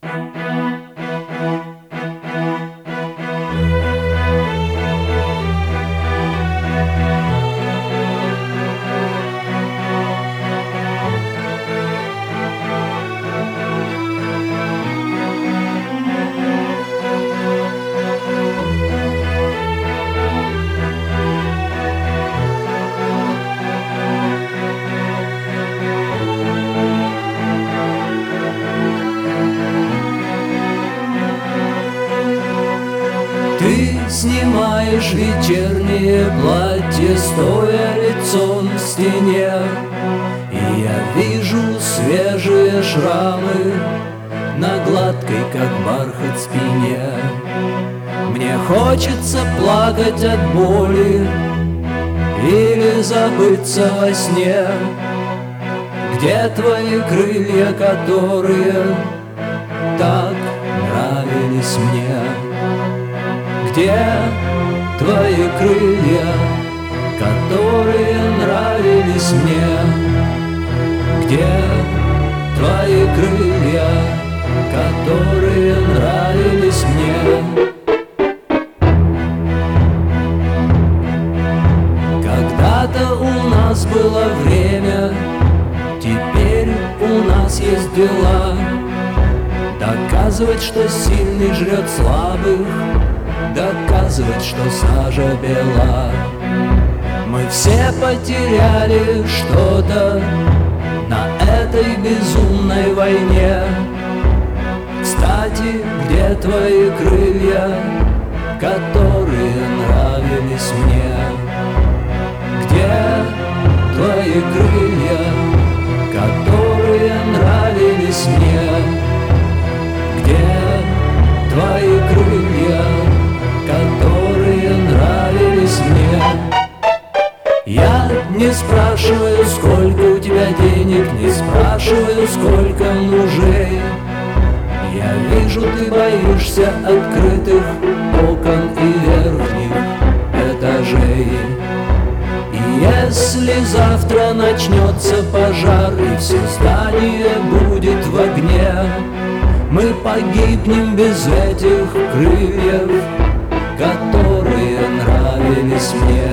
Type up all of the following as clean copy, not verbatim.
Ты снимаешь вечернее платье, стоя лицом к стене, и я вижу свежие шрамы на гладкой, как бархат, спине. Мне хочется плакать от боли или забыться во сне. Где твои крылья, которые так нравились мне? Где твои крылья, которые нравились мне? Где твои крылья, которые нравились мне? Когда-то у нас было время, теперь у нас есть дела. Доказывать, что сильный жрет слабых, доказывать, что сажа бела. Мы все потеряли что-то на этой безумной войне. Кстати, где твои крылья, которые нравились мне? Где твои крылья, которые нравились мне? Где твои крылья, которые нравились мне? Я не спрашиваю, сколько у тебя денег, не спрашиваю, сколько мужей. Я вижу, ты боишься открытых окон и верхних этажей. И если завтра начнется пожар и все здание будет в огне, мы погибнем без этих крыльев, которые нравились мне.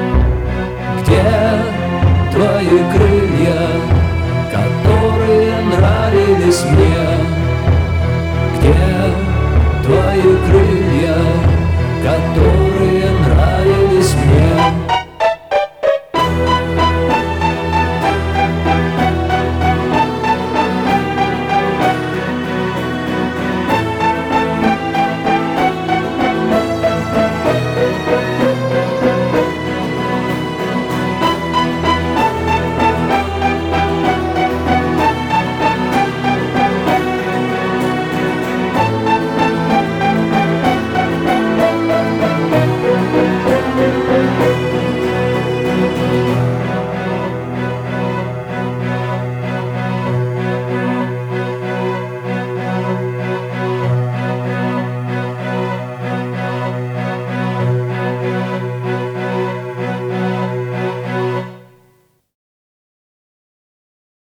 Где твои крылья, которые нравились мне? Где твои крылья, которые